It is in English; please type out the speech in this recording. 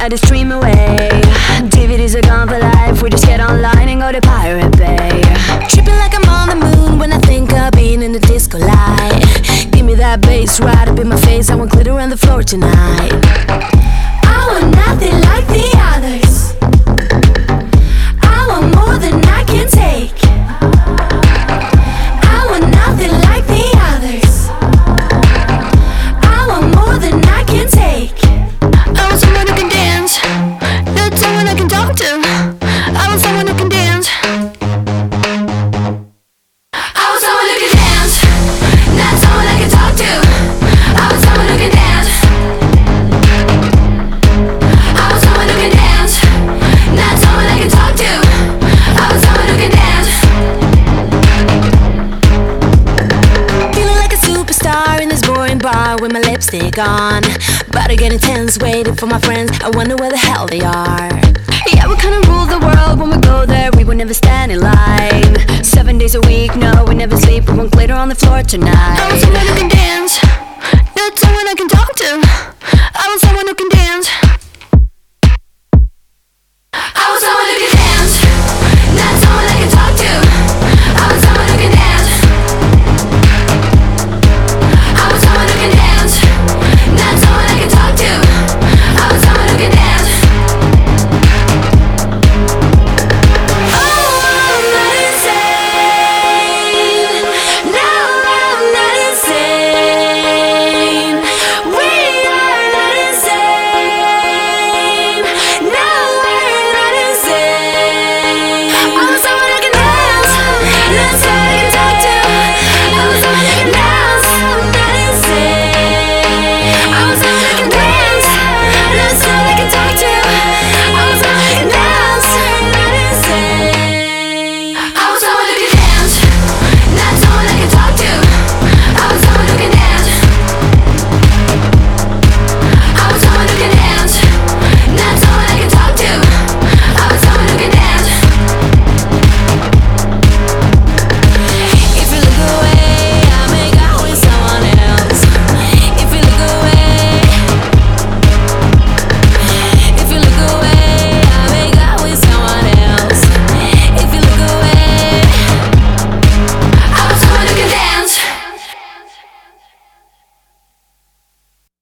I just dream away. DVDs are gone for life. We just get online and go to Pirate Bay. Tripping like I'm on the moon when I think of being in the disco light. Give me that bass right up in my face. I want glitter on the floor tonight. I want nothing like the others. I want more than I can take. I want nothing like the others. I want more than I can take. I want someone who can dance, not someone I can talk to. I want someone who can dance. I want someone who can dance, not someone I can talk to. I want someone who can dance. I want someone who can dance, not someone I can talk to. I want someone who can dance. Feeling like a superstar in this boring bar with my lipstick on. About to get intense, waiting for my friends. I wonder where the hell they are. Yeah, we kinda rule the world when we go there. We would never stand in line. 7 days a week, no, we never sleep. We want glitter on the floor tonight. I want someone who can dance, not someone I can talk to.